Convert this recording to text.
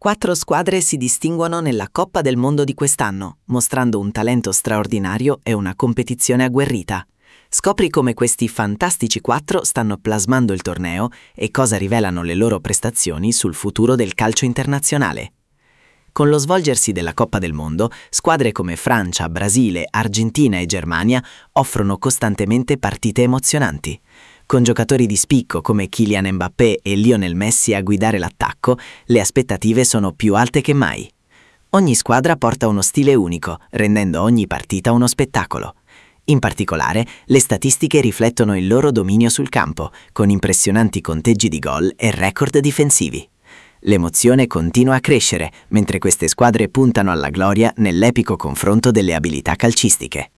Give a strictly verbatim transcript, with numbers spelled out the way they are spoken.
Quattro squadre si distinguono nella Coppa del Mondo di quest'anno, mostrando un talento straordinario e una competizione agguerrita. Scopri come questi fantastici quattro stanno plasmando il torneo e cosa rivelano le loro prestazioni sul futuro del calcio internazionale. Con lo svolgersi della Coppa del Mondo, squadre come Francia, Brasile, Argentina e Germania offrono costantemente partite emozionanti. Con giocatori di spicco come Kylian Mbappé e Lionel Messi a guidare l'attacco, le aspettative sono più alte che mai. Ogni squadra porta uno stile unico, rendendo ogni partita uno spettacolo. In particolare, le statistiche riflettono il loro dominio sul campo, con impressionanti conteggi di gol e record difensivi. L'emozione continua a crescere, mentre queste squadre puntano alla gloria nell'epico confronto delle abilità calcistiche.